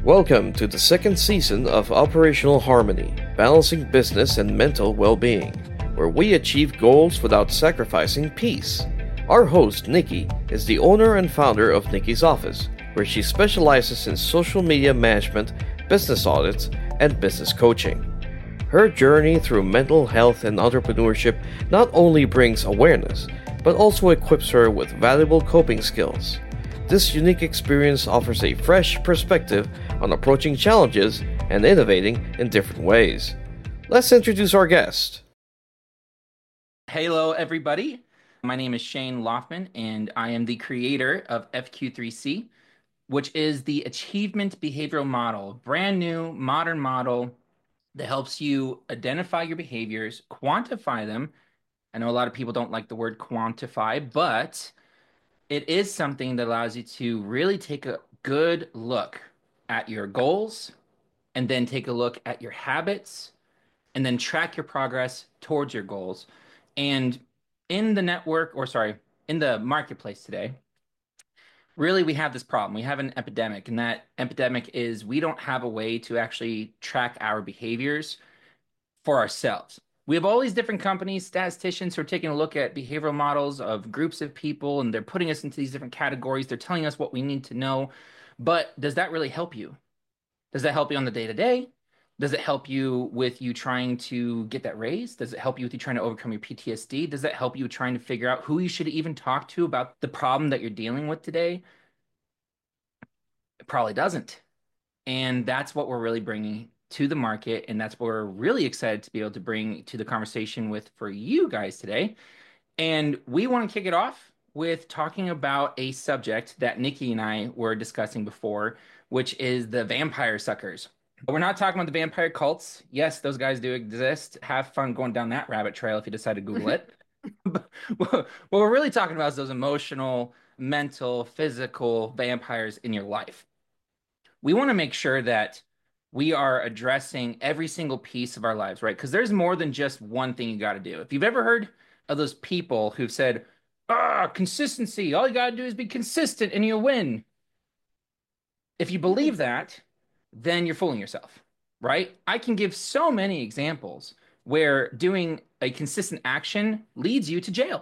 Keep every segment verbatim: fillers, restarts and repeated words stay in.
Welcome to the second season of Operational Harmony, balancing business and mental well-being, where we achieve goals without sacrificing peace. Our host, Nikki, is the owner and founder of Nikki's Office, where she specializes in social media management, business audits, and business coaching. Her journey through mental health and entrepreneurship not only brings awareness, but also equips her with valuable coping skills. This unique experience offers a fresh perspective on approaching challenges and innovating in different ways. Let's introduce our guest. Hello, everybody. My name is Shane Loftman, and I am the creator of F Q three C, which is the Achievement Behavioral Model, brand new, modern model that helps you identify your behaviors, quantify them. I know a lot of people don't like the word quantify, but it is something that allows you to really take a good look at your goals and then take a look at your habits and then track your progress towards your goals. And in the network, or sorry, in the marketplace today, really we have this problem. We have an epidemic, and that epidemic is we don't have a way to actually track our behaviors for ourselves. We have all these different companies, statisticians who are taking a look at behavioral models of groups of people, and they're putting us into these different categories. They're telling us what we need to know. But does that really help you? Does that help you on the day-to-day? Does it help you with you trying to get that raise? Does it help you with you trying to overcome your P T S D? Does that help you trying to figure out who you should even talk to about the problem that you're dealing with today? It probably doesn't. And that's what we're really bringing to the market, and that's what we're really excited to be able to bring to the conversation with for you guys today. And we want to kick it off with talking about a subject that Nikki and I were discussing before, which is the vampire suckers. But we're not talking about the vampire cults. Yes, those guys do exist. Have fun going down that rabbit trail if you decide to Google it. But what we're really talking about is those emotional, mental, physical vampires in your life. We want to make sure that we are addressing every single piece of our lives, right? Because there's more than just one thing you got to do. If you've ever heard of those people who've said, ah, consistency, all you got to do is be consistent and you'll win. If you believe that, then you're fooling yourself, right? I can give so many examples where doing a consistent action leads you to jail.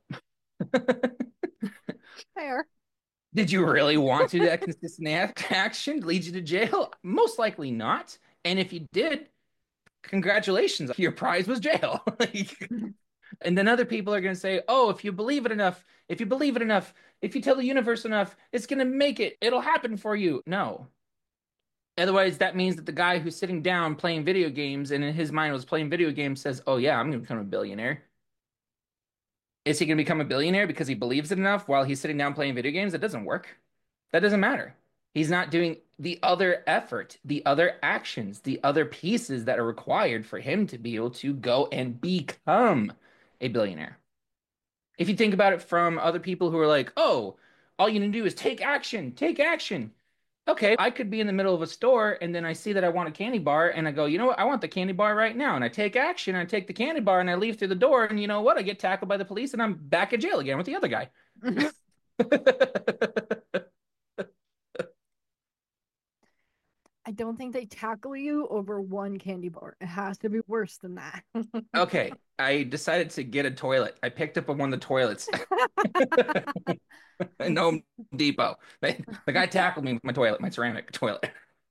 Fair. Did you really want to do that consistent action lead you to jail? Most likely not. And if you did, congratulations, your prize was jail. Like, and then other people are going to say, oh, if you believe it enough, if you believe it enough, if you tell the universe enough, it's going to make it. It'll happen for you. No. Otherwise, that means that the guy who's sitting down playing video games and in his mind was playing video games says, oh, yeah, I'm going to become a billionaire. Is he going to become a billionaire because he believes it enough while he's sitting down playing video games? That doesn't work. That doesn't matter. He's not doing the other effort, the other actions, the other pieces that are required for him to be able to go and become a billionaire. If you think about it from other people who are like, oh, all you need to do is take action, take action. Okay, I could be in the middle of a store and then I see that I want a candy bar and I go, you know what? I want the candy bar right now. And I take action, and I take the candy bar and I leave through the door. And you know what? I get tackled by the police and I'm back in jail again with the other guy. I don't think they tackle you over one candy bar. It has to be worse than that. Okay, I decided to get a toilet. I picked up one of the toilets in Home Depot. The guy tackled me with my toilet, my ceramic toilet.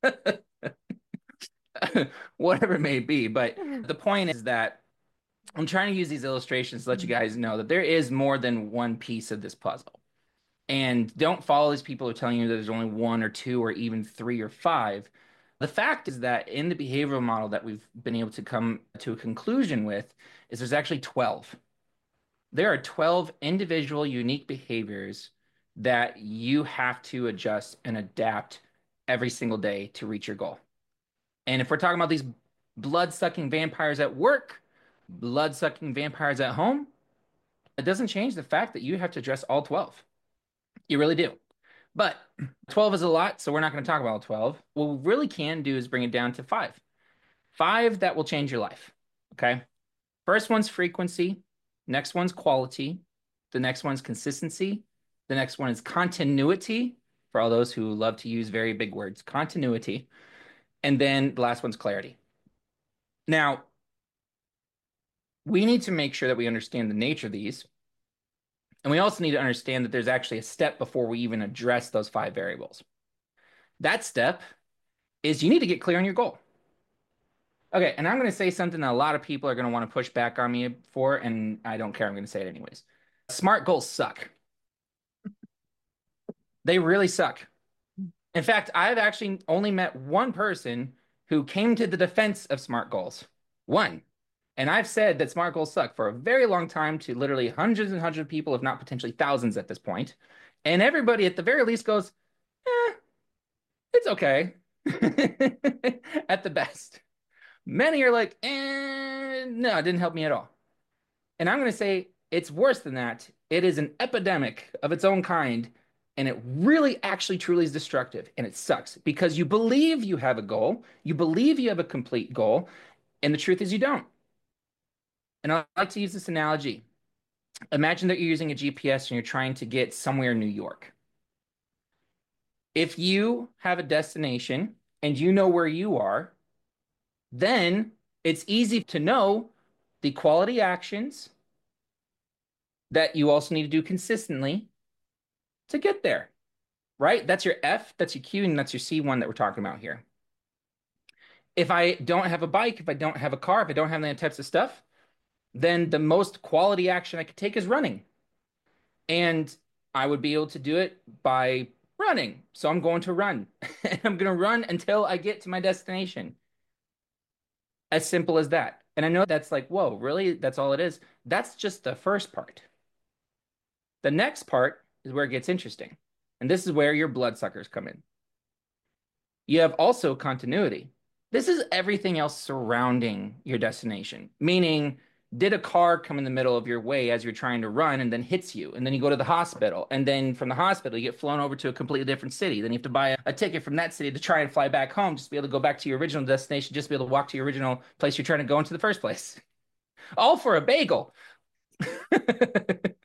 Whatever it may be. But the point is that I'm trying to use these illustrations to let you guys know that there is more than one piece of this puzzle. And don't follow these people who are telling you that there's only one or two or even three or five. The fact is that in the behavioral model that we've been able to come to a conclusion with is there's actually twelve. There are twelve individual unique behaviors that you have to adjust and adapt every single day to reach your goal. And if we're talking about these blood-sucking vampires at work, blood-sucking vampires at home, it doesn't change the fact that you have to address all twelve. You really do. But twelve is a lot, so we're not going to talk about all twelve. What we really can do is bring it down to five. Five that will change your life, okay? First one's frequency. Next one's quality. The next one's consistency. The next one is continuity. for all those who love to use very big words, continuity. And then the last one's clarity. Now, we need to make sure that we understand the nature of these. And we also need to understand that there's actually a step before we even address those five variables. That step is you need to get clear on your goal. Okay, and I'm going to say something that a lot of people are going to want to push back on me for, and I don't care. I'm going to say it anyways. SMART goals suck. They really suck. In fact, I've actually only met one person who came to the defense of SMART goals. One. And I've said that SMART goals suck for a very long time to literally hundreds and hundreds of people, if not potentially thousands at this point. And everybody at the very least goes, eh, it's okay. At the best. Many are like, eh, no, it didn't help me at all. And I'm going to say it's worse than that. It is an epidemic of its own kind. And it really actually truly is destructive. And it sucks because you believe you have a goal. You believe you have a complete goal. And the truth is you don't. And I like to use this analogy. Imagine that you're using a G P S and you're trying to get somewhere in New York. If you have a destination and you know where you are, then it's easy to know the quality actions that you also need to do consistently to get there, right? That's your F, that's your Q, and that's your C one that we're talking about here. If I don't have a bike, if I don't have a car, if I don't have any types of stuff, then the most quality action I could take is running. And I would be able to do it by running. So I'm going to run. And I'm going to run until I get to my destination. As simple as that. And I know that's like, whoa, really? That's all it is? That's just the first part. The next part is where it gets interesting. And this is where your bloodsuckers come in. You have also continuity. This is everything else surrounding your destination, meaning did a car come in the middle of your way as you're trying to run and then hits you, and then you go to the hospital, and then from the hospital you get flown over to a completely different city. Then you have to buy a, a ticket from that city to try and fly back home just to be able to go back to your original destination, just to be able to walk to your original place you're trying to go into the first place. All for a bagel. The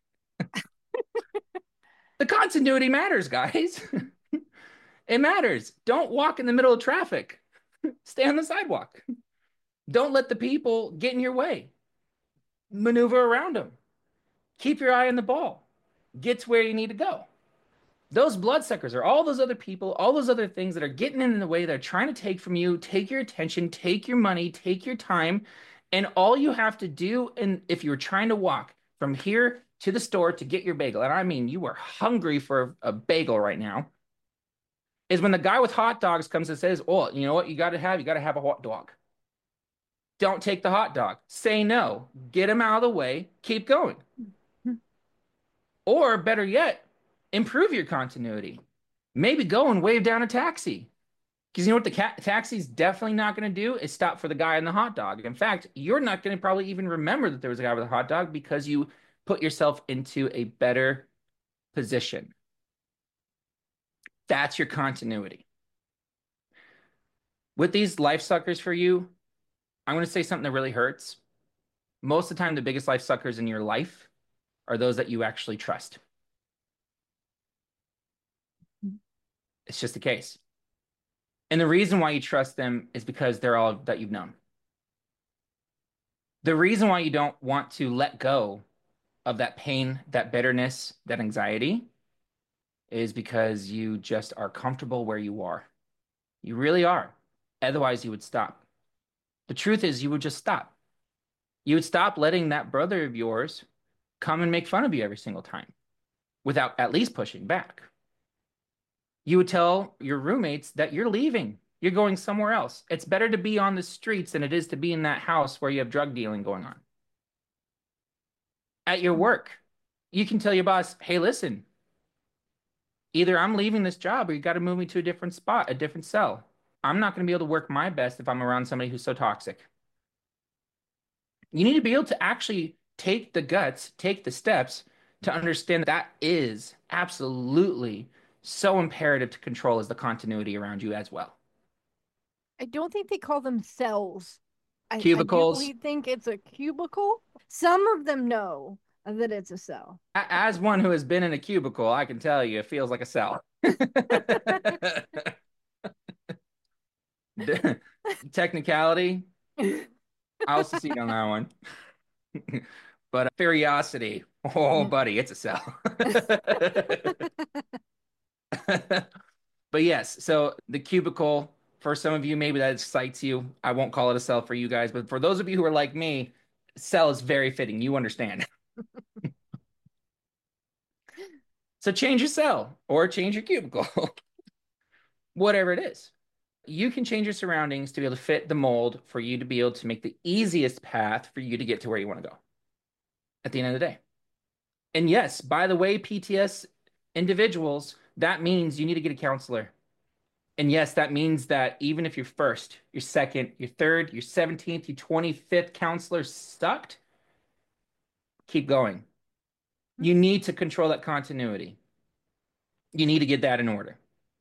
continuity matters, guys. It matters. Don't walk in the middle of traffic. Stay on the sidewalk. Don't let the people get in your way. Maneuver around them. Keep your eye on the ball. Get to where you need to go. Those bloodsuckers are all those other people, all those other things that are getting in the way, that are trying to take from you, take your attention, take your money, take your time. And all you have to do, and if you're trying to walk from here to the store to get your bagel, and I mean you are hungry for a bagel right now, is when the guy with hot dogs comes and says, oh, you know what you got to have? You got to have a hot dog. Don't take the hot dog. Say no. Get him out of the way. Keep going. Or better yet, improve your continuity. Maybe go and wave down a taxi. Because you know what the ca- taxi's definitely not going to do is stop for the guy in the hot dog. In fact, you're not going to probably even remember that there was a guy with a hot dog because you put yourself into a better position. That's your continuity. With these life suckers for you, I'm going to say something that really hurts. Most of the time, the biggest life suckers in your life are those that you actually trust. It's just the case. And the reason why you trust them is because they're all that you've known. The reason why you don't want to let go of that pain, that bitterness, that anxiety is because you just are comfortable where you are. You really are. Otherwise, you would stop. The truth is, you would just stop. You would stop letting that brother of yours come and make fun of you every single time without at least pushing back. You would tell your roommates that you're leaving. You're going somewhere else. It's better to be on the streets than it is to be in that house where you have drug dealing going on. At your work, you can tell your boss, hey, listen, either I'm leaving this job or you got to move me to a different spot, a different cell. I'm not going to be able to work my best if I'm around somebody who's so toxic. You need to be able to actually take the guts, take the steps to understand that, that is absolutely so imperative to control as the continuity around you as well. I don't think they call them cells. Cubicles. I, I do think it's a cubicle. Some of them know. that it's a cell. As one who has been in a cubicle, I can tell you it feels like a cell. Technicality, I'll succeed on that one. But uh, curiosity, oh, buddy, it's a cell. But yes, so the cubicle, for some of you, maybe that excites you. I won't call it a cell for you guys, but for those of you who are like me, cell is very fitting. You understand. So change your cell or change your cubicle, whatever it is. You can change your surroundings to be able to fit the mold for you to be able to make the easiest path for you to get to where you want to go at the end of the day. And yes, by the way, P T S individuals, that means you need to get a counselor. And yes, that means that even if your first, your second, your third, your seventeenth, your twenty-fifth counselor sucked, keep going. You need to control that continuity. You need to get that in order.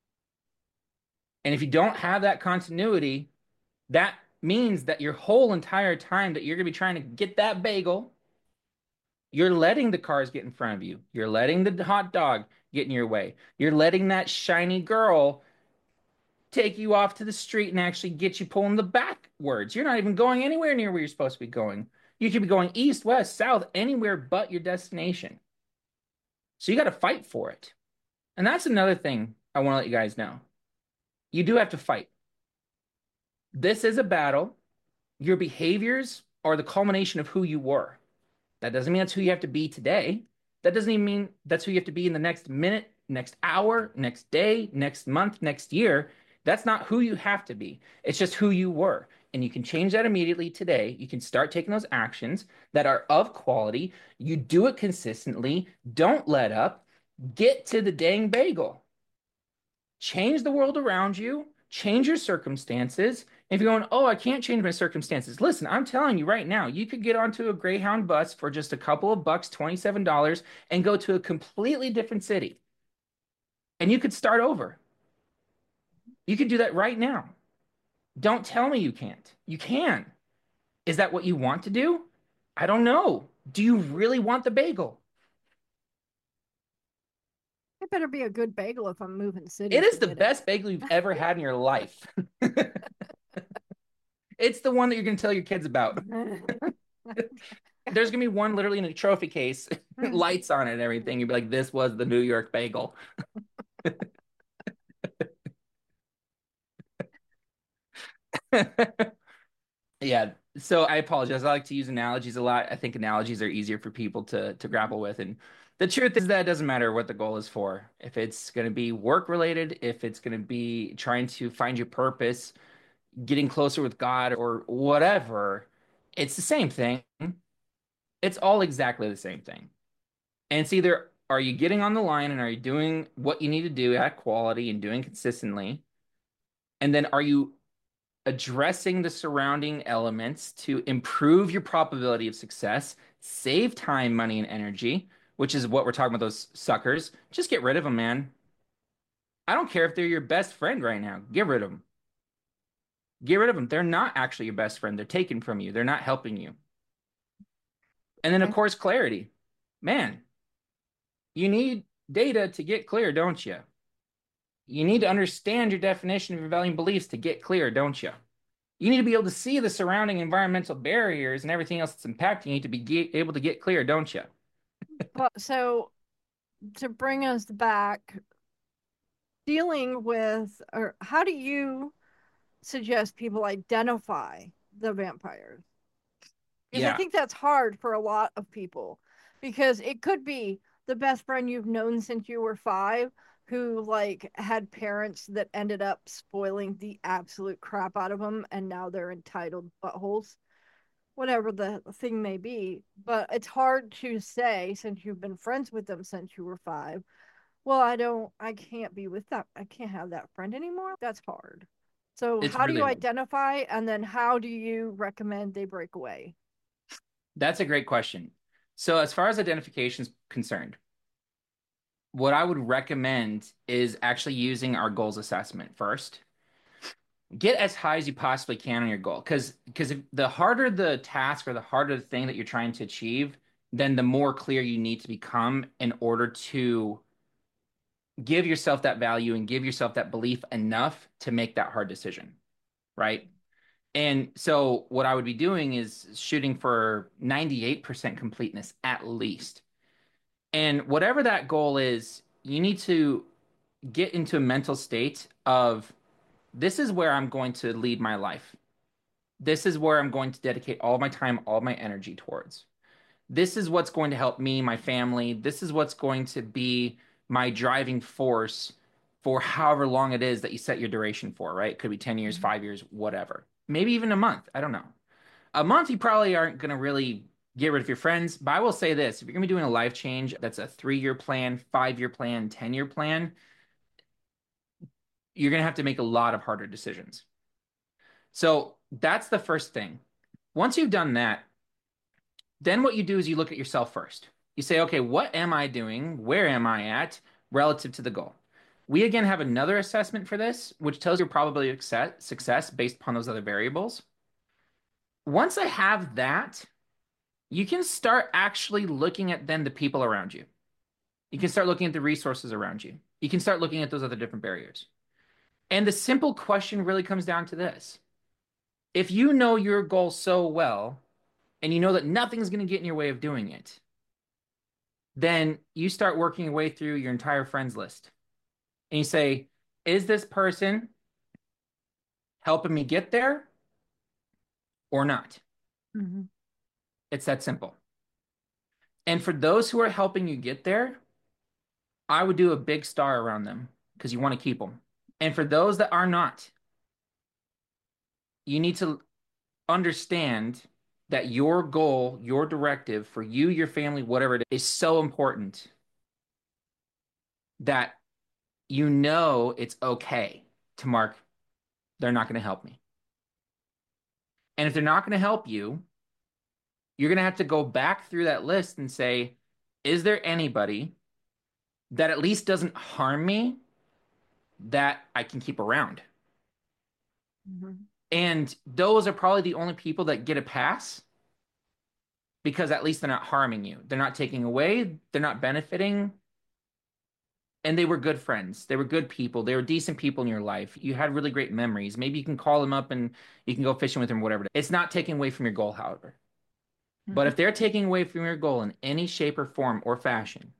And if you don't have that continuity, that means that your whole entire time that you're going to be trying to get that bagel, you're letting the cars get in front of you. You're letting the hot dog get in your way. You're letting that shiny girl take you off to the street and actually get you pulling the backwards. You're not even going anywhere near where you're supposed to be going. You could be going east, west, south, anywhere but your destination. So you got to fight for it. And that's another thing I want to let you guys know. You do have to fight. This is a battle. Your behaviors are the culmination of who you were. That doesn't mean that's who you have to be today. That doesn't even mean that's who you have to be in the next minute, next hour, next day, next month, next year. That's not who you have to be. It's just who you were. And you can change that immediately today. You can start taking those actions that are of quality. You do it consistently. Don't let up. Get to the dang bagel. Change the world around you. Change your circumstances. If you're going, oh, I can't change my circumstances. Listen, I'm telling you right now, you could get onto a Greyhound bus for just a couple of bucks, twenty-seven dollars, and go to a completely different city. And you could start over. You could do that right now. Don't tell me you can't. You can. Is that what you want to do? I don't know. Do you really want the bagel? It better be a good bagel if I'm moving cities. It is to the get it. best bagel you've ever had in your life. It's the one that you're going to tell your kids about. There's going to be one literally in a trophy case, lights on it and everything. You'd be like, this was the New York bagel. Yeah. So I apologize. I like to use analogies a lot. I think analogies are easier for people to to grapple with. And the truth is that it doesn't matter what the goal is for. If it's going to be work related, if it's going to be trying to find your purpose, getting closer with God or whatever, it's the same thing. It's all exactly the same thing. And it's either are you getting on the line and are you doing what you need to do at quality and doing consistently? And then are you addressing the surrounding elements to improve your probability of success, save time, money, and energy, which is what we're talking about those suckers. Just get rid of them, man. I don't care if they're your best friend right now. Get rid of them. Get rid of them. They're not actually your best friend. They're taken from you. They're not helping you. And then, of course, clarity. Man, you need data to get clear, don't you? You need to understand your definition of your value and beliefs to get clear, don't you? You need to be able to see the surrounding environmental barriers and everything else that's impacting you to be get, able to get clear, don't you? Well, so to bring us back, dealing with, or how do you suggest people identify the vampires? Because Yeah. I think that's hard for a lot of people, because it could be the best friend you've known since you were five who like had parents that ended up spoiling the absolute crap out of them and now they're entitled buttholes, whatever the thing may be. But it's hard to say, since you've been friends with them since you were five, well, I don't, I can't be with that, I can't have that friend anymore. That's hard. So It's how do really you hard. identify, and then how do you recommend they break away? That's a great question. So as far as identification is concerned, what I would recommend is actually using our goals assessment first. Get as high as you possibly can on your goal, because because the harder the task or the harder the thing that you're trying to achieve, then the more clear you need to become in order to give yourself that value and give yourself that belief enough to make that hard decision, right? And so what I would be doing is shooting for ninety-eight percent completeness at least. And whatever that goal is, you need to get into a mental state of this is where I'm going to lead my life. This is where I'm going to dedicate all my time, all my energy towards. This is what's going to help me, my family. This is what's going to be my driving force for however long it is that you set your duration for, right? It could be ten years, five years, whatever. Maybe even a month. I don't know. A month, you probably aren't going to really get rid of your friends. But I will say this, if you're going to be doing a life change, that's a three-year plan, five-year plan, ten-year plan, you're going to have to make a lot of harder decisions. So that's the first thing. Once you've done that, then what you do is you look at yourself first. You say, okay, what am I doing? Where am I at relative to the goal? We again have another assessment for this, which tells you probability of success based upon those other variables. Once I have that, you can start actually looking at then the people around you. You can start looking at the resources around you. You can start looking at those other different barriers. And the simple question really comes down to this. If you know your goal so well, and you know that nothing's going to get in your way of doing it, then you start working your way through your entire friends list. And you say, is this person helping me get there or not? Mm-hmm. It's that simple. And for those who are helping you get there, I would do a big star around them because you want to keep them. And for those that are not, you need to understand that your goal, your directive for you, your family, whatever it is, is so important that you know it's okay to mark, they're not going to help me. And if they're not going to help you, you're going to have to go back through that list and say, is there anybody that at least doesn't harm me that I can keep around? Mm-hmm. And those are probably the only people that get a pass because at least they're not harming you. They're not taking away. They're not benefiting. And they were good friends. They were good people. They were decent people in your life. You had really great memories. Maybe you can call them up and you can go fishing with them, whatever. It's not taking away from your goal, however. Mm-hmm. But if they're taking away from your goal in any shape or form or fashion,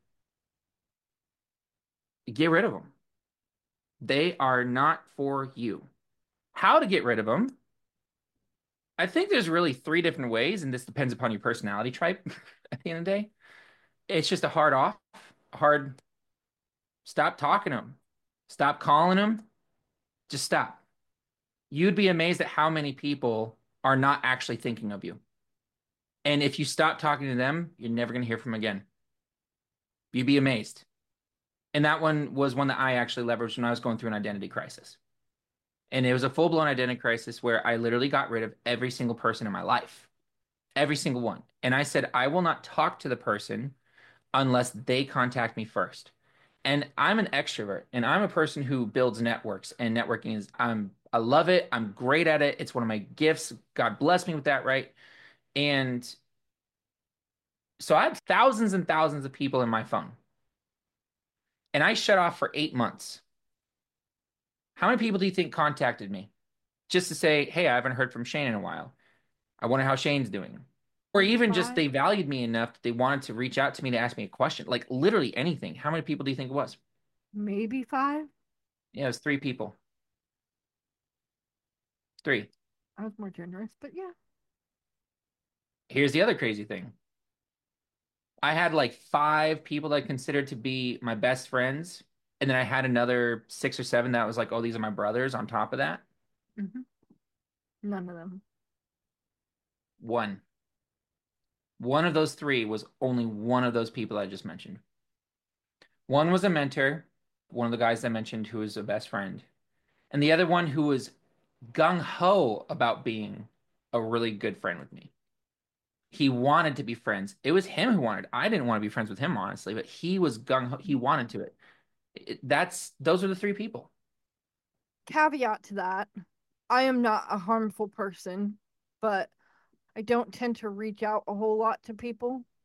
get rid of them. They are not for you. How to get rid of them? I think there's really three different ways, and this depends upon your personality type at the end of the day. It's just a hard off, hard stop talking to them, stop calling them, just stop. You'd be amazed at how many people are not actually thinking of you. And if you stop talking to them, you're never going to hear from them again. You'd be amazed. And that one was one that I actually leveraged when I was going through an identity crisis. And it was a full-blown identity crisis where I literally got rid of every single person in my life. Every single one. And I said, I will not talk to the person unless they contact me first. And I'm an extrovert, and I'm a person who builds networks, and networking is, I'm, I love it. I'm great at it. It's one of my gifts. God bless me with that, right? And so I have thousands and thousands of people in my phone. And I shut off for eight months. How many people do you think contacted me just to say, hey, I haven't heard from Shane in a while. I wonder how Shane's doing. Or even just they valued me enough that they wanted to reach out to me to ask me a question. Like literally anything. How many people do you think it was? Maybe five? Yeah, it was three people. Three. I was more generous, but yeah. Here's the other crazy thing. I had like five people that I considered to be my best friends. And then I had another six or seven that was like, oh, these are my brothers on top of that. Mm-hmm. None of them. One. One of those three was only one of those people I just mentioned. One was a mentor, one of the guys I mentioned who was a best friend. And the other one who was gung-ho about being a really good friend with me. He wanted to be friends. It was him who wanted. I didn't want to be friends with him, honestly, but he was gung-ho. He wanted to it. It, that's those are the three people. Caveat to that, I am not a harmful person, but I don't tend to reach out a whole lot to people.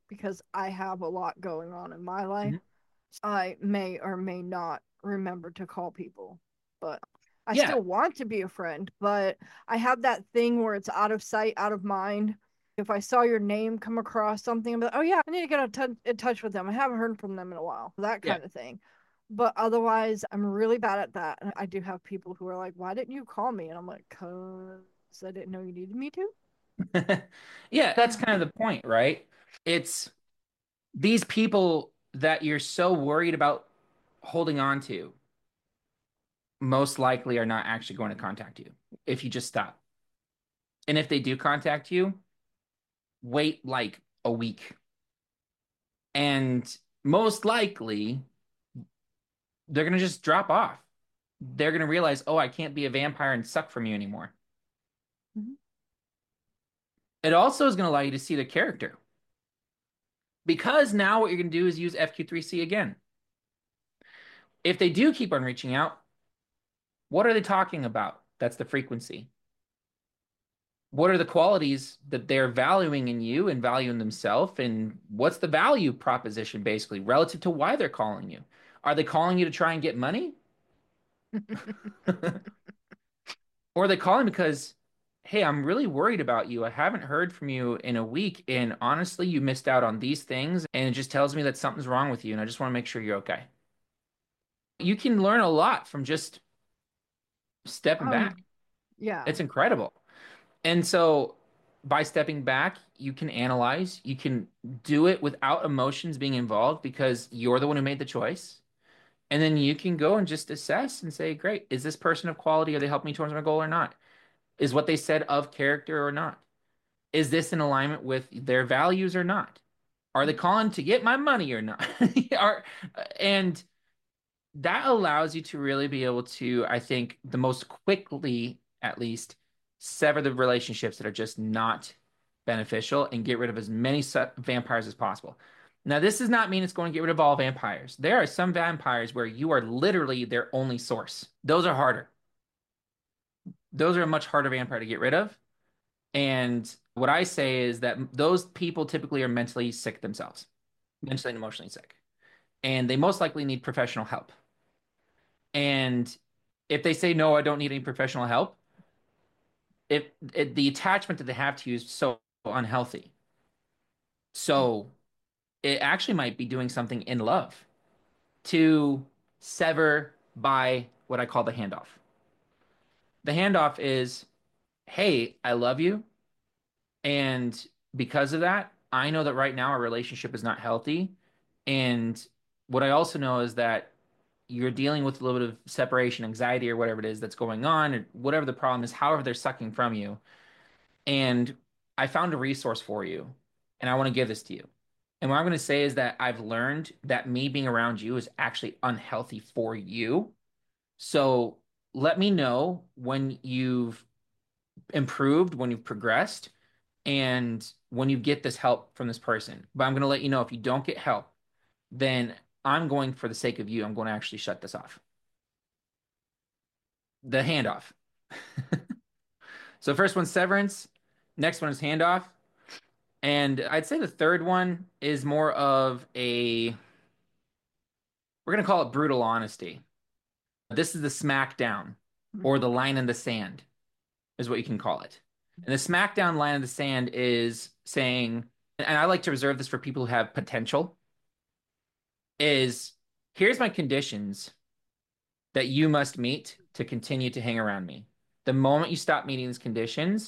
because I have a lot going on in my life. Mhm. I may or may not remember to call people, but I Yeah. still want to be a friend. But I have that thing where it's out of sight, out of mind. If I saw your name come across something, I'm like, oh yeah, I need to get in touch, in touch with them. I haven't heard from them in a while. That Yeah. kind of thing. But otherwise, I'm really bad at that. And I do have people who are like, why didn't you call me? And I'm like, because I didn't know you needed me to. Yeah, that's kind of the point, right? It's these people that you're so worried about holding on to most likely are not actually going to contact you if you just stop. And if they do contact you, wait like a week. And most likely, they're going to just drop off. They're going to realize, oh, I can't be a vampire and suck from you anymore. Mhm. It also is going to allow you to see the character. Because now what you're going to do is use F Q three C again. If they do keep on reaching out, what are they talking about? That's the frequency. What are the qualities that they're valuing in you and valuing themselves? And what's the value proposition basically relative to why they're calling you? Are they calling you to try and get money? Or are they calling because, hey, I'm really worried about you. I haven't heard from you in a week. And honestly, you missed out on these things. And it just tells me that something's wrong with you. And I just want to make sure you're okay. You can learn a lot from just stepping back. Um, yeah. It's incredible. And so by stepping back, you can analyze, you can do it without emotions being involved because you're the one who made the choice. And then you can go and just assess and say, great, is this person of quality? Are they helping me towards my goal or not? Is what they said of character or not? Is this in alignment with their values or not? Are they calling to get my money or not? Are, and that allows you to really be able to, I think, the most quickly, at least, sever the relationships that are just not beneficial and get rid of as many vampires as possible. Now, this does not mean it's going to get rid of all vampires. There are some vampires where you are literally their only source. Those are harder. Those are a much harder vampire to get rid of. And what I say is that those people typically are mentally sick themselves, mentally and emotionally sick. And they most likely need professional help. And if they say, no, I don't need any professional help, if, if the attachment that they have to you is so unhealthy. So it actually might be doing something in love to sever by what I call the handoff. The handoff is, hey, I love you. And because of that, I know that right now our relationship is not healthy. And what I also know is that you're dealing with a little bit of separation anxiety or whatever it is that's going on, or whatever the problem is, however they're sucking from you. And I found a resource for you, and I want to give this to you. And what I'm going to say is that I've learned that me being around you is actually unhealthy for you. So let me know when you've improved, when you've progressed, and when you get this help from this person. But I'm going to let you know if you don't get help, then I'm going, for the sake of you, I'm going to actually shut this off. The handoff. So first one's severance. Next one is handoff. And I'd say the third one is more of a, we're going to call it brutal honesty. This is the smackdown or the line in the sand is what you can call it. And the smackdown line in the sand is saying, and I like to reserve this for people who have potential, is here's my conditions that you must meet to continue to hang around me. The moment you stop meeting these conditions,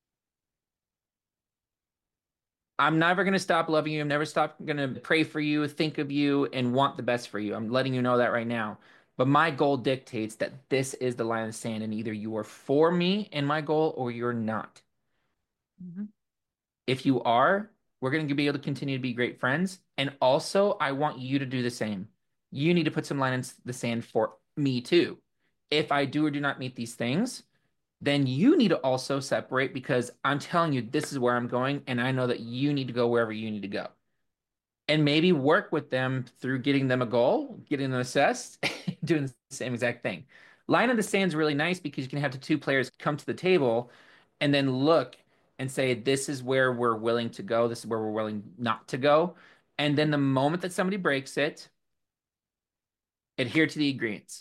I'm never going to stop loving you. I'm never stop going to pray for you, think of you, and want the best for you. I'm letting you know that right now. But my goal dictates that this is the line of the sand, and either you are for me and my goal or you're not. Mm-hmm. If you are, we're going to be able to continue to be great friends. And also, I want you to do the same. You need to put some line in the sand for me too. If I do or do not meet these things, then you need to also separate because I'm telling you, this is where I'm going. And I know that you need to go wherever you need to go. And maybe work with them through getting them a goal, getting them assessed, doing the same exact thing. Line in the sand is really nice because you can have the two players come to the table and then look and say, this is where we're willing to go. This is where we're willing not to go. And then the moment that somebody breaks it, adhere to the agreements.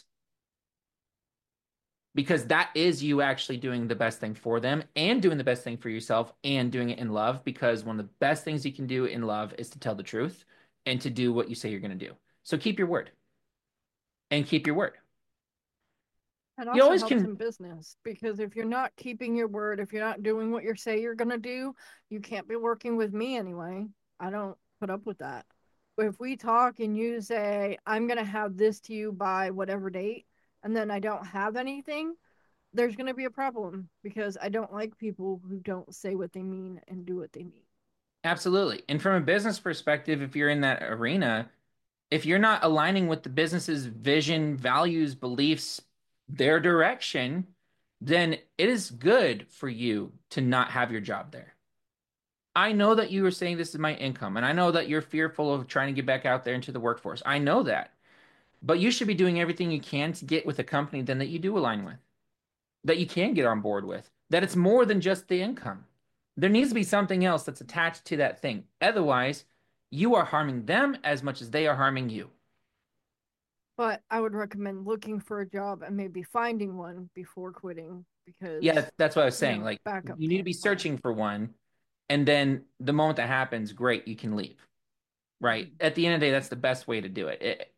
Because that is you actually doing the best thing for them and doing the best thing for yourself and doing it in love. Because one of the best things you can do in love is to tell the truth and to do what you say you're going to do. So keep your word and keep your word. It You also always helps can. in business, because if you're not keeping your word, if you're not doing what you say you're going to do, you can't be working with me anyway. I don't put up with that. If we talk and you say, I'm going to have this to you by whatever date, and then I don't have anything, there's going to be a problem, because I don't like people who don't say what they mean and do what they mean. Absolutely. And from a business perspective, if you're in that arena, if you're not aligning with the business's vision, values, beliefs, their direction, then it is good for you to not have your job there. I know that you were saying this is my income, and I know that you're fearful of trying to get back out there into the workforce. I know that. But you should be doing everything you can to get with a company then that you do align with, that you can get on board with, that it's more than just the income. There needs to be something else that's attached to that thing. Otherwise, you are harming them as much as they are harming you. But I would recommend looking for a job and maybe finding one before quitting, because Yeah, that's what I was you saying. know, Like, backup you need to be plan. searching for one, and then the moment that happens, great, you can leave. Right? At the end of the day, that's the best way to do it. It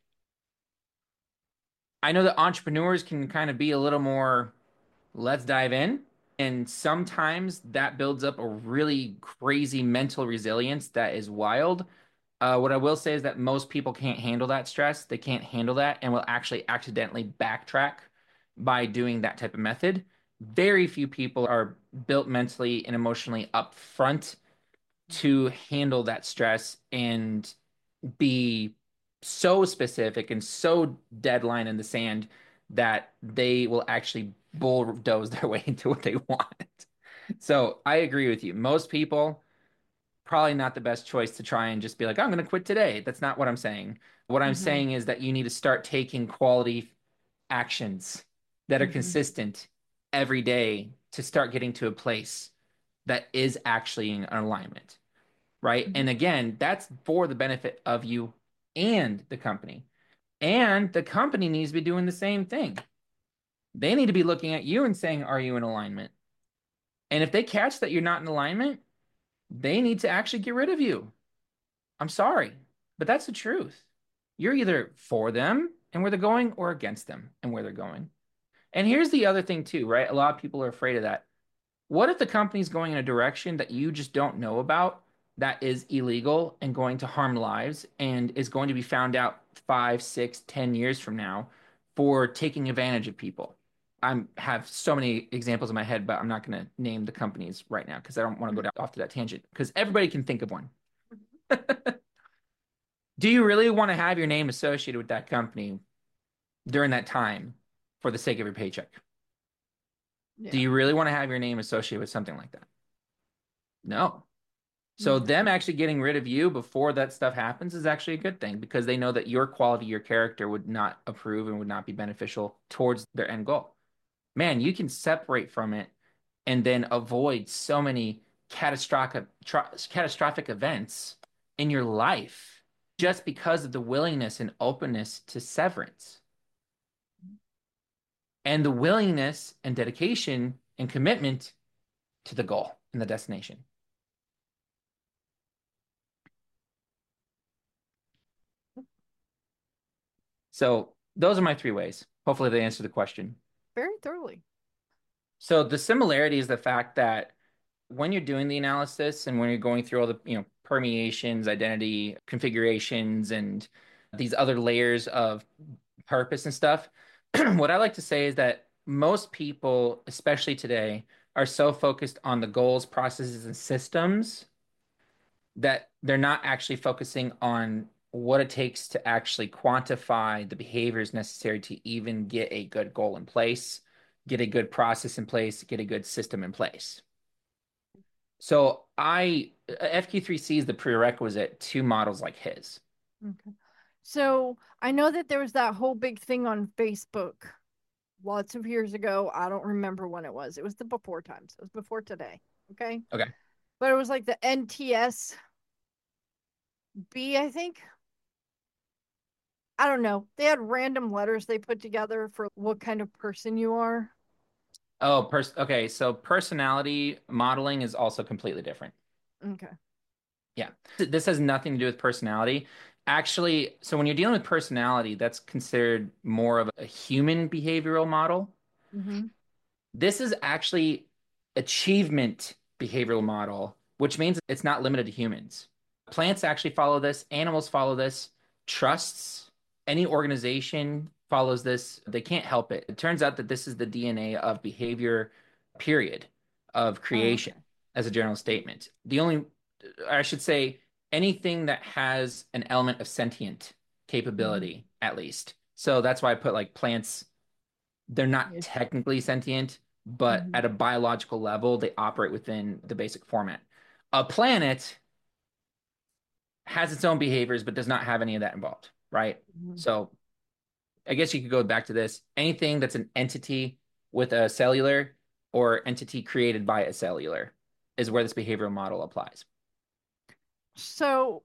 I know that entrepreneurs can kind of be a little more, let's dive in. And sometimes that builds up a really crazy mental resilience that is wild. Uh, what I will say is that most people can't handle that stress. They can't handle that and will actually accidentally backtrack by doing that type of method. Very few people are built mentally and emotionally up front to handle that stress and be so specific and so deadline in the sand that they will actually bulldoze their way into what they want. So I agree with you. Most people, probably not the best choice to try and just be like, I'm going to quit today. That's not what I'm saying. What I'm Mm-hmm. saying is that you need to start taking quality actions that are Mm-hmm. consistent every day to start getting to a place that is actually in alignment. Right. Mm-hmm. And again, that's for the benefit of you and the company. And the company needs to be doing the same thing. They need to be looking at you and saying, are you in alignment? And if they catch that you're not in alignment, they need to actually get rid of you. I'm sorry, but that's the truth. You're either for them and where they're going or against them and where they're going. And here's the other thing too, right? A lot of people are afraid of that. What if the company's going in a direction that you just don't know about that is illegal and going to harm lives and is going to be found out five, six, ten years from now for taking advantage of people? I have so many examples in my head, but I'm not going to name the companies right now because I don't want to go down, off to that tangent, because everybody can think of one. Do you really want to have your name associated with that company during that time for the sake of your paycheck? Yeah. Do you really want to have your name associated with something like that? No. So Mm-hmm. them actually getting rid of you before that stuff happens is actually a good thing, because they know that your quality, your character would not approve and would not be beneficial towards their end goal. Man, you can separate from it and then avoid so many catastrophic catastrophic events in your life just because of the willingness and openness to severance and the willingness and dedication and commitment to the goal and the destination. So those are my three ways. Hopefully they answer the question. Very thoroughly. So the similarity is the fact that when you're doing the analysis and when you're going through all the, you know, permeations, identity configurations, and these other layers of purpose and stuff, what I like to say is that most people, especially today, are so focused on the goals, processes, and systems that they're not actually focusing on what it takes to actually quantify the behaviors necessary to even get a good goal in place, get a good process in place, get a good system in place. So I F Q three C is the prerequisite to models like his. Okay. So I know that there was that whole big thing on Facebook lots of years ago. I don't remember when it was. It was the before times. It was before today. Okay. Okay. But it was like the N T S B, I think. I don't know. They had random letters they put together for what kind of person you are. Oh, pers okay. So personality modeling is also completely different. Okay. Yeah. This has nothing to do with personality. Actually, so when you're dealing with personality, that's considered more of a human behavioral model. Mm-hmm. This is actually achievement behavioral model, which means it's not limited to humans. Plants actually follow this, animals follow this, trusts, any organization follows this. They can't help it. It turns out that this is the D N A of behavior, period, of Oh, creation okay. as a general statement. The only, I should say, anything that has an element of sentient Mm-hmm. capability, at least. So that's why I put like plants, they're not Yes. technically sentient, but Mm-hmm. at a biological level, they operate within the basic format. A planet has its own behaviors, but does not have any of that involved, right? Mm-hmm. So I guess you could go back to this. Anything that's an entity with a cellular or entity created by a cellular is where this behavioral model applies. So,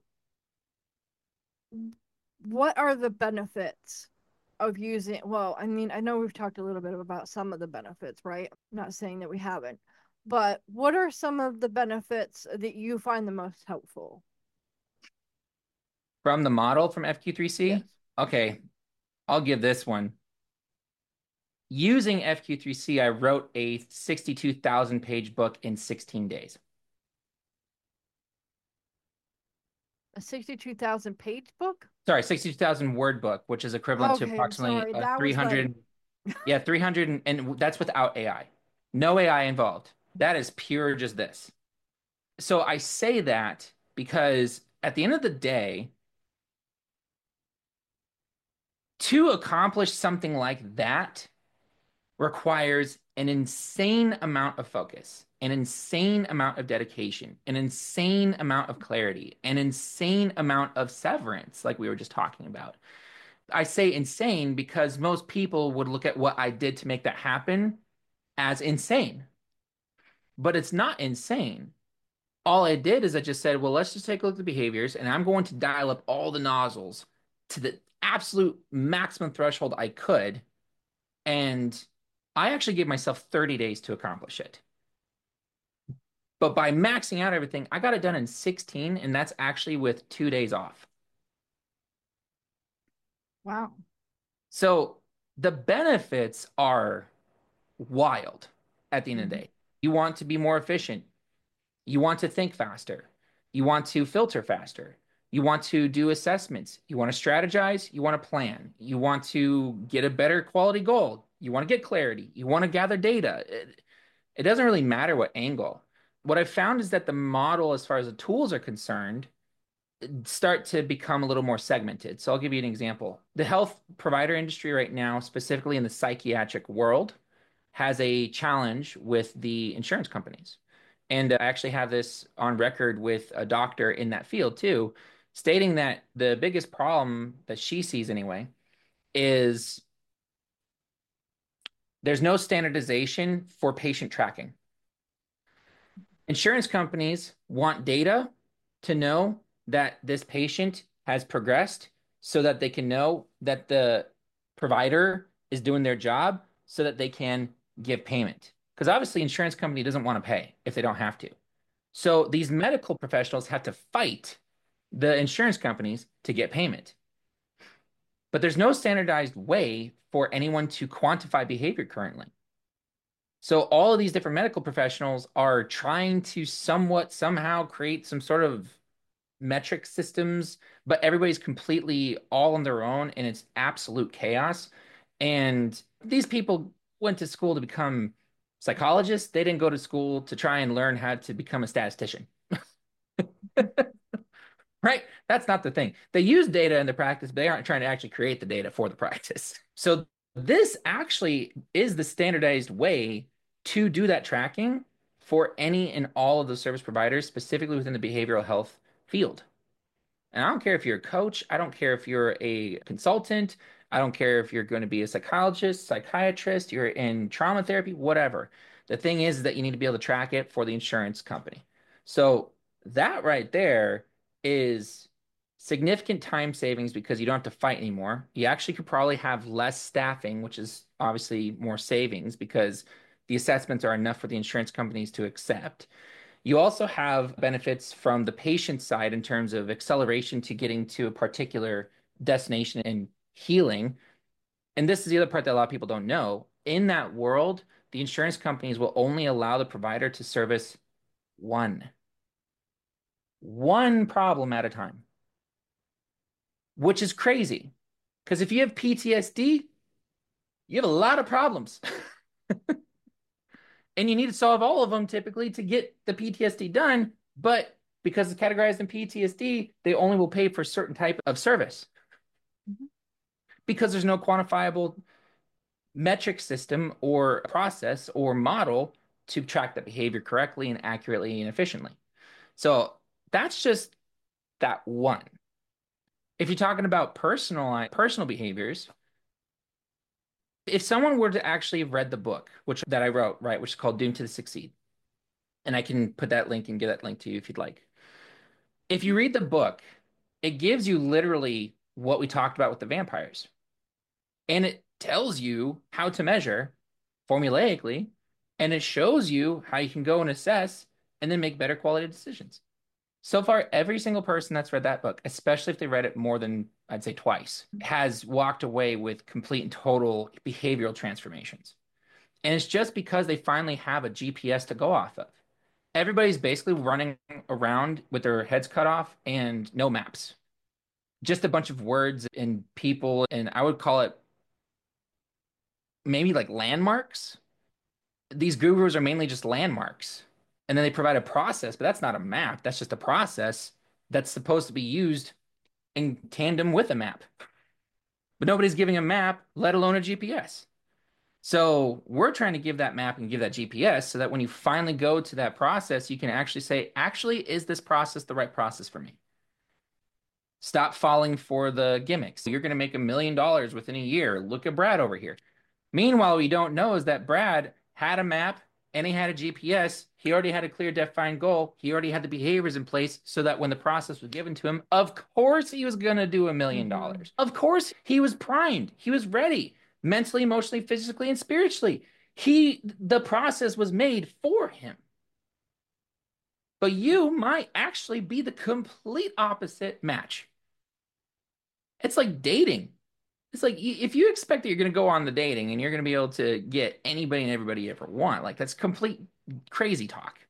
what are the benefits of using? Well, I mean, I know we've talked a little bit about some of the benefits, right? I'm not saying that we haven't, but what are some of the benefits that you find the most helpful? From the model from F Q three Yes. C, okay, I'll give this one. Using F Q three C, I wrote a sixty-two thousand page book in sixteen days. A sixty-two thousand page book? Sorry, sixty-two thousand word book, which is equivalent to Okay, approximately sorry. uh, That was like, three hundred. Yeah, three hundred, and, and that's without A I. No A I involved. That is pure just this. So I say that because at the end of the day, to accomplish something like that requires an insane amount of focus, an insane amount of dedication, an insane amount of clarity, an insane amount of severance, like we were just talking about. I say insane because most people would look at what I did to make that happen as insane, but it's not insane. All I did is I just said, well, let's just take a look at the behaviors, and I'm going to dial up all the nozzles to the absolute maximum threshold I could. And I actually gave myself thirty days to accomplish it. But by maxing out everything, I got it done in sixteen, and that's actually with two days off. wow. So the benefits are wild at the end of the Mhm. day. You want to be more efficient. You want to think faster. You want to filter faster. You want to do assessments. You want to strategize. You want to plan. You want to get a better quality goal. You want to get clarity. You want to gather data. It, it doesn't really matter what angle. What I've found is that the model, as far as the tools are concerned, start to become a little more segmented. So I'll give you an example. The health provider industry right now, specifically in the psychiatric world, has a challenge with the insurance companies. And I actually have this on record with a doctor in that field too, stating that the biggest problem that she sees anyway is there's no standardization for patient tracking. Insurance companies want data to know that this patient has progressed so that they can know that the provider is doing their job so that they can give payment. Because obviously, insurance company doesn't want to pay if they don't have to. So these medical professionals have to fight the insurance companies to get payment. But there's no standardized way for anyone to quantify behavior currently. So all of these different medical professionals are trying to somewhat somehow create some sort of metric systems, but everybody's completely all on their own and it's absolute chaos. And these people went to school to become psychologists. They didn't go to school to try and learn how to become a statistician. Right? That's not the thing. They use data in the practice, but they aren't trying to actually create the data for the practice. So this actually is the standardized way to do that tracking for any and all of the service providers, specifically within the behavioral health field. And I don't care if you're a coach, I don't care if you're a consultant, I don't care if you're going to be a psychologist, psychiatrist, you're in trauma therapy, whatever. The thing is that you need to be able to track it for the insurance company. So that right there is significant time savings because you don't have to fight anymore. You actually could probably have less staffing, which is obviously more savings because the assessments are enough for the insurance companies to accept. You also have benefits from the patient side in terms of acceleration to getting to a particular destination and healing. And this is the other part that a lot of people don't know. In that world, the insurance companies will only allow the provider to service one, one problem at a time, which is crazy. Because if you have P T S D, you have a lot of problems. And you need to solve all of them typically to get the P T S D done. But because it's categorized in P T S D, they only will pay for a certain type of service. Mm-hmm. Because there's no quantifiable metric system or process or model to track that behavior correctly and accurately and efficiently. So that's just that one. If you're talking about personal personal behaviors, if someone were to actually have read the book, which that I wrote, right, which is called Doomed to Succeed, and I can put that link and get that link to you if you'd like. If you read the book, it gives you literally what we talked about with the vampires. And it tells you how to measure formulaically, and it shows you how you can go and assess and then make better quality decisions. So far, every single person that's read that book, especially if they read it more than, I'd say, twice, has walked away with complete and total behavioral transformations. And it's just because they finally have a G P S to go off of. Everybody's basically running around with their heads cut off and no maps. Just a bunch of words and people, and I would call it maybe like landmarks. These gurus are mainly just landmarks. And then they provide a process, but that's not a map. That's just a process that's supposed to be used in tandem with a map. But nobody's giving a map, let alone a G P S. So we're trying to give that map and give that G P S so that when you finally go to that process, you can actually say, actually, is this process the right process for me? Stop falling for the gimmicks. You're going to make a million dollars within a year. Look at Brad over here. Meanwhile, what we don't know is that Brad had a map and he had a G P S. He already had a clear, defined goal. He already had the behaviors in place so that when the process was given to him, of course he was going to do a million dollars. Of course he was primed. He was ready mentally, emotionally, physically, and spiritually. He, the process was made for him. But you might actually be the complete opposite match. It's like dating. It's like if you expect that you're going to go on the dating and you're going to be able to get anybody and everybody you ever want, like that's complete crazy talk.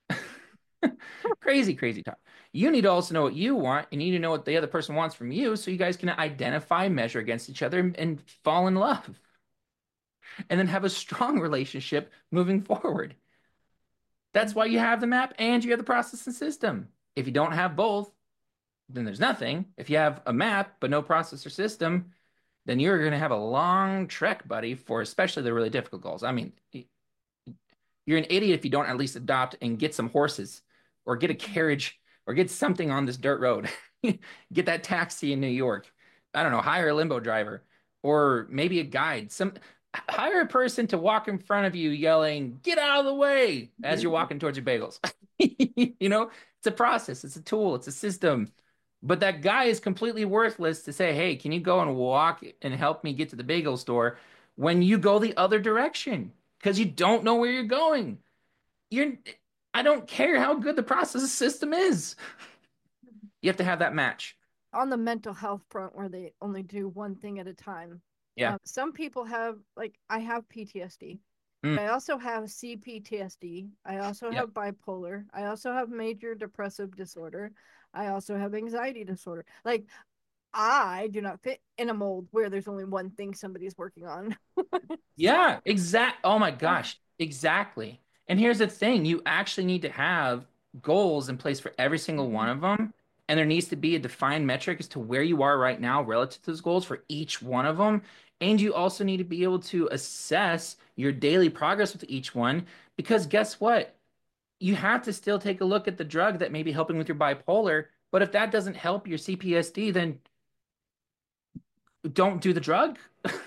Crazy, crazy talk. You need to also know what you want and you need to know what the other person wants from you so you guys can identify, measure against each other, and fall in love. And then have a strong relationship moving forward. That's why you have the map and you have the process and system. If you don't have both, then there's nothing. If you have a map but no process or system, then you're going to have a long trek, buddy, for especially the really difficult goals. I mean, you're an idiot if you don't at least adopt and get some horses or get a carriage or get something on this dirt road. Get that taxi in New York. I don't know, hire a limbo driver or maybe a guide. Some hire a person to walk in front of you yelling, "Get out of the way," as you're walking towards your bagels. You know, it's a process. It's a tool. It's a system. But that guy is completely worthless to say, "Hey, can you go and walk and help me get to the bagel store?" when you go the other direction because you don't know where you're going. You're, I don't care how good the process system is. You have to have that match. On the mental health front where they only do one thing at a time. Yeah. Um, some people have, like, I have P T S D. Mm. I also have C P T S D. I also Yep. have bipolar. I also have major depressive disorder. I also have anxiety disorder. Like, I do not fit in a mold where there's only one thing somebody's working on. Yeah, exact. Oh my gosh, exactly. And here's the thing, you actually need to have goals in place for every single one of them. And there needs to be a defined metric as to where you are right now relative to those goals for each one of them. And you also need to be able to assess your daily progress with each one, because guess what? You have to still take a look at the drug that may be helping with your bipolar. But if that doesn't help your C P S D, then don't do the drug.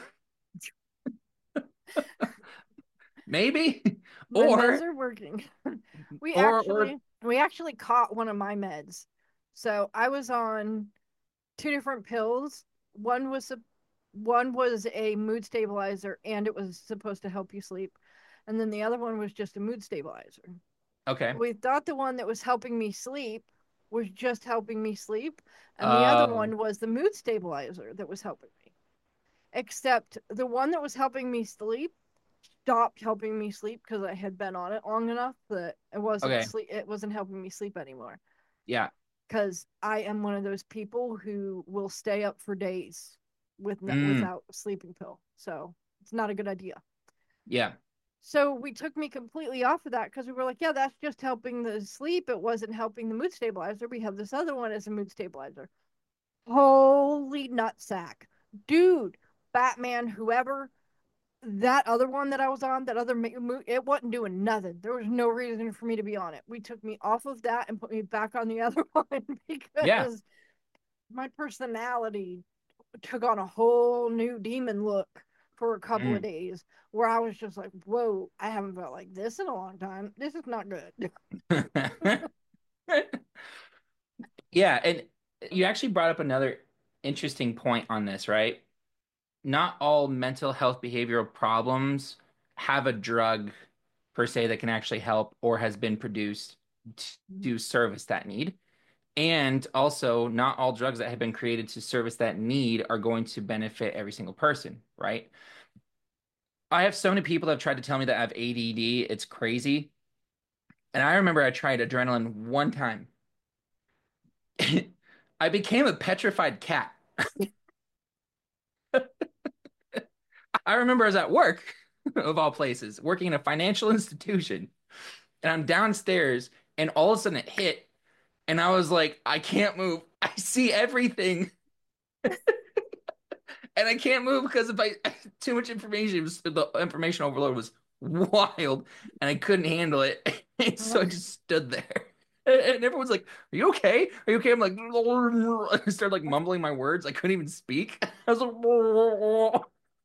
Maybe. My meds or are working. we or or actually we actually caught one of my meds. So I was on two different pills. One was a one was a mood stabilizer and it was supposed to help you sleep. And then the other one was just a mood stabilizer. okay. We thought the one that was helping me sleep was just helping me sleep, and the other Um one was the mood stabilizer that was helping me. Except the one that was helping me sleep stopped helping me sleep because I had been on it long enough that it wasn't okay. sleep it wasn't helping me sleep anymore. Yeah. Because I am one of those people who will stay up for days with no, Mm, without a sleeping pill. So it's not a good idea. yeah. So we took me completely off of that because we were like, yeah, that's just helping the sleep. It wasn't helping the mood stabilizer. We have this other one as a mood stabilizer. Holy nutsack. Dude, Batman, whoever, that other one that I was on, that other mo- it wasn't doing nothing. There was no reason for me to be on it. We took me off of that and put me back on the other one Yeah. because my personality took on a whole new demon look for a couple of Mm. days where I was just like, whoa, I haven't felt like this in a long time. This is not good. Yeah, and you actually brought up another interesting point on this, right? Not all mental health behavioral problems have a drug per se that can actually help or has been produced to service that need. And also, not all drugs that have been created to service that need are going to benefit every single person, right? I have so many people that have tried to tell me that I have A D D. It's crazy. And I remember I tried adrenaline one time. I became a petrified cat. I remember I was at work, of all places, working in a financial institution, and I'm downstairs, and all of a sudden it hit, and I was like, I can't move. I see everything, and I can't move because if I too much information, was, the information overload was wild, and I couldn't handle it, and so I just stood there. And everyone's like, "Are you okay? Are you okay?" I'm like, I started like mumbling my words. I couldn't even speak. I was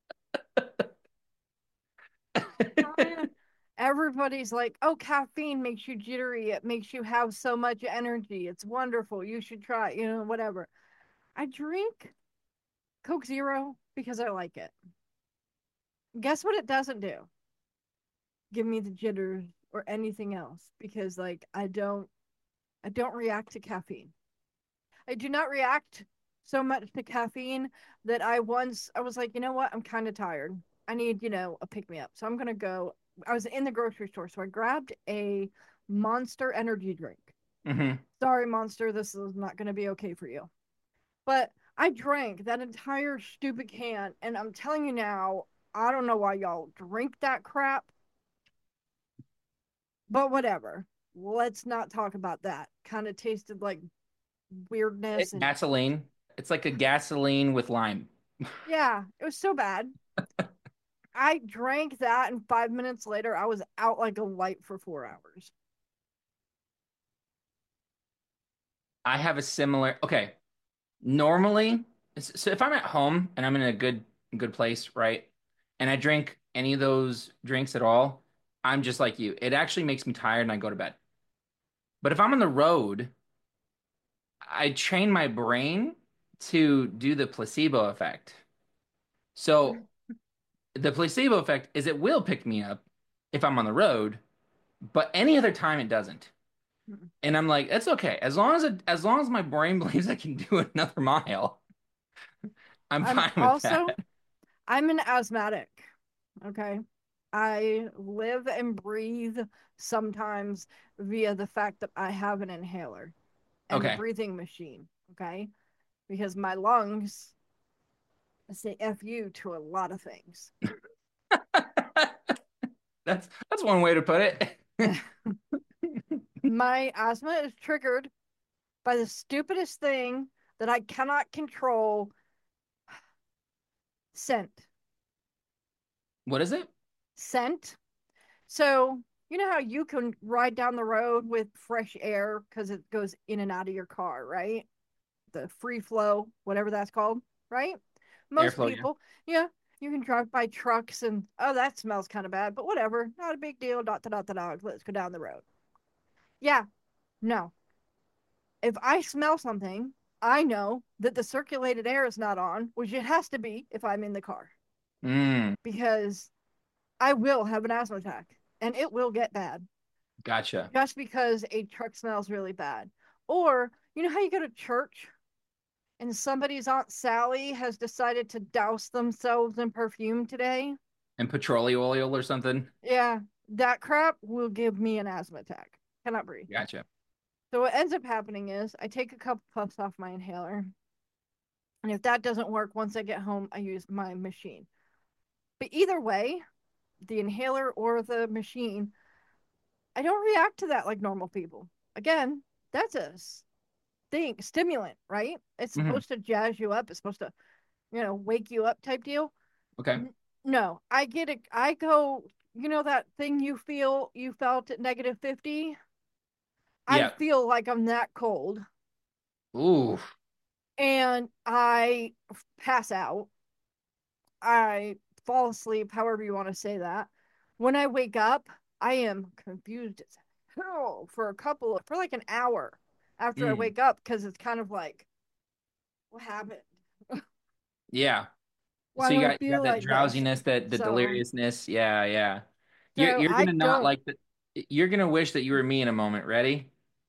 like, Everybody's like, oh, caffeine makes you jittery. It makes you have so much energy. It's wonderful. You should try, it, you know, whatever. I drink Coke Zero because I like it. Guess what it doesn't do? Give me the jitters or anything else because like I don't I don't react to caffeine. I do not react so much to caffeine that I once I was like, you know what? I'm kind of tired. I need, you know, a pick me up. So I'm gonna go. I was in the grocery store, so I grabbed a Monster energy drink. mm-hmm. Sorry, Monster, this is not gonna be okay for you. But I drank that entire stupid can, and I'm telling you now, I don't know why y'all drink that crap, but whatever. Let's not talk about that. Kind of tasted like weirdness and Gasoline. It's like a gasoline with lime. yeah, it was so bad. I drank that, and five minutes later, I was out like a light for four hours. I have a similar. Okay, normally, so if I'm at home and I'm in a good good place, right, and I drink any of those drinks at all, I'm just like you. It actually makes me tired and I go to bed. But if I'm on the road, I train my brain to do the placebo effect. So the placebo effect is it will pick me up if I'm on the road, but any other time it doesn't. And I'm like, it's okay. As long as it, as long as my brain believes I can do another mile, I'm I'm fine with also that. I'm an asthmatic. Okay. I live and breathe sometimes via the fact that I have an inhaler and a Okay. breathing machine. Okay. Because my lungs say F you to a lot of things. That's that's one way to put it. My asthma is triggered by the stupidest thing that I cannot control scent. What is it? Scent. So, you know how you can ride down the road with fresh air because it goes in and out of your car, right? The free flow, whatever that's called, right? Most Airflow, yeah. people, yeah, you can drive by trucks and oh, that smells kind of bad, but whatever, not a big deal. Dot dot dot dot. Let's go down the road. Yeah, no. If I smell something, I know that the circulated air is not on, which it has to be if I'm in the car, Mm, because I will have an asthma attack and it will get bad gotcha. just because a truck smells really bad. Or, you know how you go to church and somebody's Aunt Sally has decided to douse themselves in perfume today? And petroleum oil or something? Yeah, that crap will give me an asthma attack. Cannot breathe. Gotcha. So what ends up happening is I take a couple puffs off my inhaler. And if that doesn't work, once I get home, I use my machine. But either way, the inhaler or the machine, I don't react to that like normal people. Again, that's a thing, stimulant, right? It's Hmm. supposed to jazz you up. It's supposed to, you know, wake you up type deal. Okay. N- no, I get it. I go, you know, that thing you feel you felt at negative fifty? I Yeah. feel like I'm that cold Ooh. and I pass out. I fall asleep, however you want to say that. When I wake up, I am confused as hell for a couple of, for like an hour after I Mm. wake up because it's kind of like, what happened? Yeah. Why So you do I got you got feel that like this? drowsiness, that the So, deliriousness. Yeah, yeah. You're so you're I gonna not don't. like that. You're gonna wish that you were me in a moment. Ready?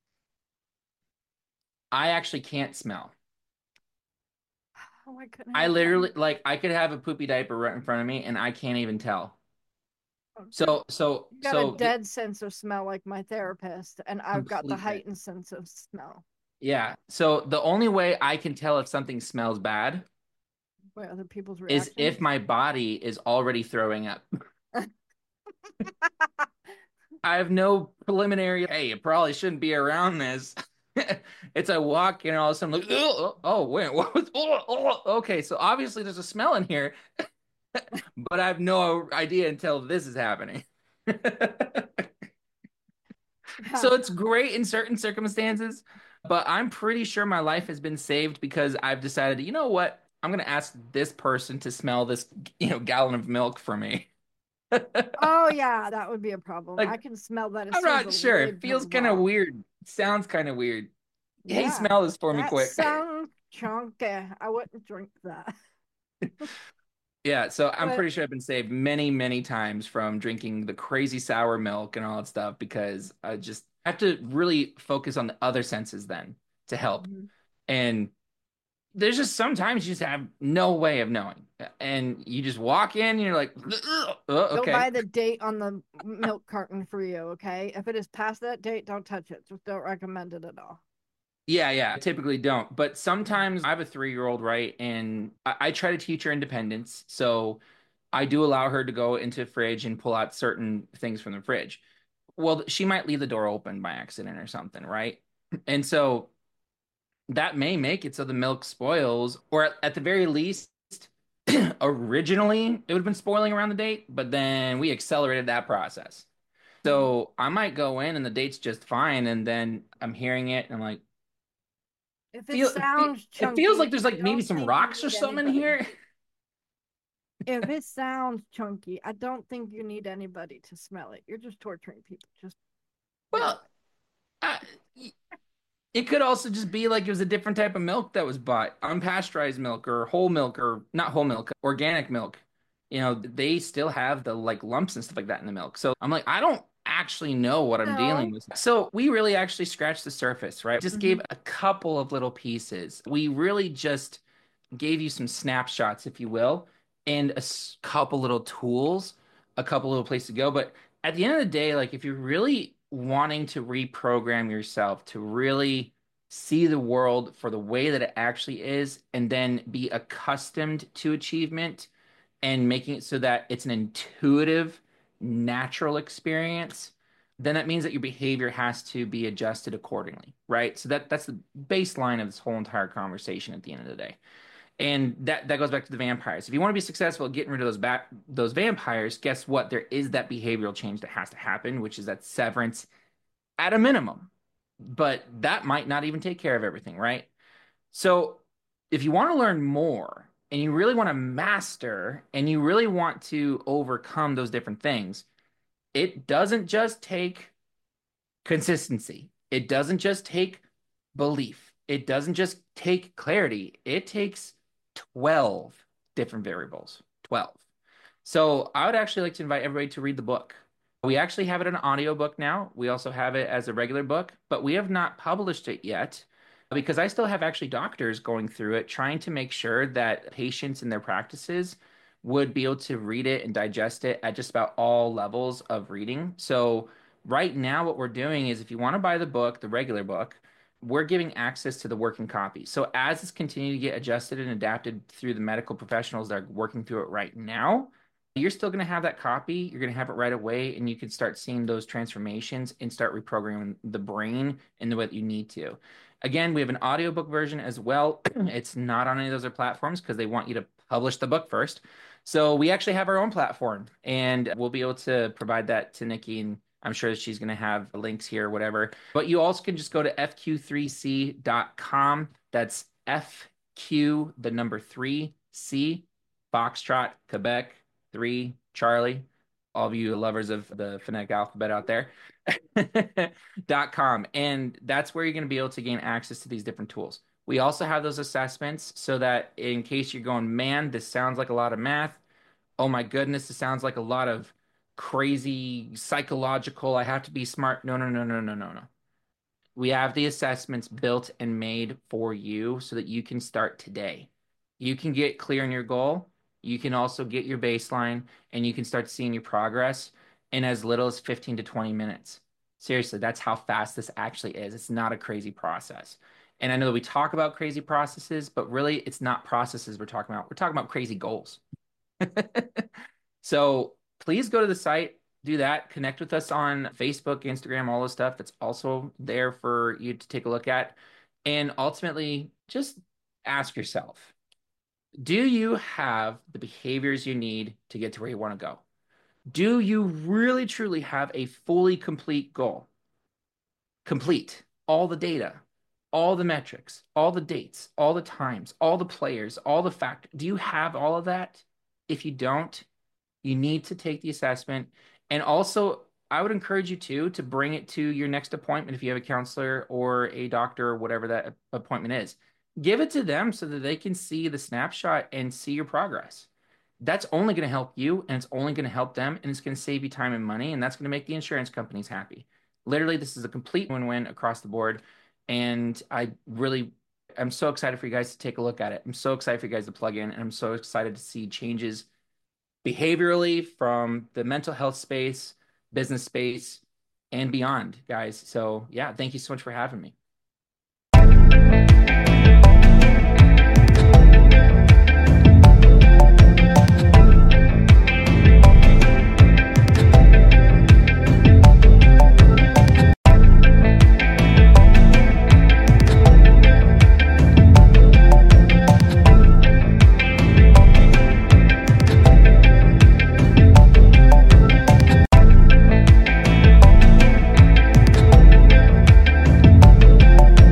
I actually can't smell. Oh, I couldn't I help that. literally like I could have a poopy diaper right in front of me and I can't even tell. You So so got a so th- dead sense of smell like my therapist, and I've got the completely. heightened sense of smell Yeah. So the only way I can tell if something smells bad by other people's is reactions. if my body is already throwing up. I have no preliminary, hey, it probably shouldn't be around this. It's I walk in and all of a sudden like, oh, oh wait, what was, oh, oh, okay, so obviously there's a smell in here, but I have no idea until this is happening. Yeah. So it's great in certain circumstances, but I'm pretty sure my life has been saved because I've decided, you know what? I'm gonna ask this person to smell this, you know, gallon of milk for me. Oh yeah, that would be a problem. Like, I can smell that as I'm soon as not the sure. It lid feels comes kind of off. weird. Sounds kind of weird. Hey, Yeah, smell this for me that quick. sounds chunky. I wouldn't drink that. Yeah, so I'm But pretty sure I've been saved many, many times from drinking the crazy sour milk and all that stuff because I just have to really focus on the other senses then to help. mhm. And there's just sometimes you just have no way of knowing. And you just walk in and you're like, "Ugh, uh, Go okay. buy the date on the milk carton for you, okay? If it is past that date, don't touch it. Just don't recommend it at all. Yeah, yeah, I typically don't. But sometimes I have a three-year-old, right? And I, I try to teach her independence. So I do allow her to go into the fridge and pull out certain things from the fridge. Well, she might leave the door open by accident or something, right? And so that may make it so the milk spoils, or at, at the very least, originally it would have been spoiling around the date, but then we accelerated that process. Mhm. So I might go in and the date's just fine, and then I'm hearing it and I'm like, If it feel sounds it feels like chunky, there's I like maybe don't some think you rocks or need something in anybody. here. If it sounds chunky, I don't think you need anybody to smell it. You're just torturing people. Just ignore Well, I, it could also just be like it was a different type of milk that was bought, unpasteurized milk or whole milk or not whole milk, organic milk. You know, they still have the like lumps and stuff like that in the milk. So I'm like, I don't actually know what it. I'm dealing No. with. So we really actually scratched the surface, right? Just Mhm. gave a couple of little pieces. We really just gave you some snapshots, if you will, and a s- couple little tools, a couple little places to go. But at the end of the day, like if you're really wanting to reprogram yourself to really see the world for the way that it actually is, and then be accustomed to achievement and making it so that it's an intuitive, natural experience, then that means that your behavior has to be adjusted accordingly, right? So that that's the baseline of this whole entire conversation at the end of the day. And that that goes back to the vampires. If you want to be successful at getting rid of those back those vampires, guess what? There is that behavioral change that has to happen, which is that severance at a minimum. But that might not even take care of everything, right? So if you want to learn more, and you really want to master and you really want to overcome those different things, it doesn't just take consistency. It doesn't just take belief. It doesn't just take clarity. It takes twelve different variables. twelve. So I would actually like to invite everybody to read the book. We actually have it in an audiobook now. We also have it as a regular book, but we have not published it yet because I still have actually doctors going through it, trying to make sure that patients in their practices would be able to read it and digest it at just about all levels of reading. So right now, what we're doing is if you want to buy the book, the regular book, we're giving access to the working copy. So as it's continuing to get adjusted and adapted through the medical professionals that are working through it right now, you're still going to have that copy. You're going to have it right away, and you can start seeing those transformations and start reprogramming the brain in the way that you need to. Again, we have an audiobook version as well. It's not on any of those other platforms because they want you to publish the book first. So we actually have our own platform, and we'll be able to provide that to Nikki, and I'm sure that she's going to have links here or whatever. But you also can just go to F Q three C dot com. That's F Q, the number three, C, Foxtrot, Quebec, three, Charlie, all of you lovers of the phonetic alphabet out there, dot com. And that's where you're going to be able to gain access to these different tools. We also have those assessments so that in case you're going, man, this sounds like a lot of math. Oh my goodness, this sounds like a lot of crazy psychological, I have to be smart. No, no, no, no, no, no, no. We have the assessments built and made for you so that you can start today. You can get clear on your goal. You can also get your baseline and you can start seeing your progress in as little as fifteen to twenty minutes. Seriously, that's how fast this actually is. It's not a crazy process. And I know that we talk about crazy processes, but really it's not processes we're talking about. We're talking about crazy goals. So please go to the site, do that, connect with us on Facebook, Instagram, all this stuff that's also there for you to take a look at. And ultimately, just ask yourself, do you have the behaviors you need to get to where you want to go? Do you really, truly have a fully complete goal? Complete all the data, all the metrics, all the dates, all the times, all the players, all the factors. Do you have all of that? If you don't, you need to take the assessment. And also, I would encourage you to, to bring it to your next appointment if you have a counselor or a doctor or whatever that appointment is. Give it to them so that they can see the snapshot and see your progress. That's only going to help you, and it's only going to help them, and it's going to save you time and money, and that's going to make the insurance companies happy. Literally, this is a complete win-win across the board, and I really, I'm so excited for you guys to take a look at it. I'm so excited for you guys to plug in, and I'm so excited to see changes behaviorally from the mental health space, business space, and beyond, guys. So yeah, thank you so much for having me.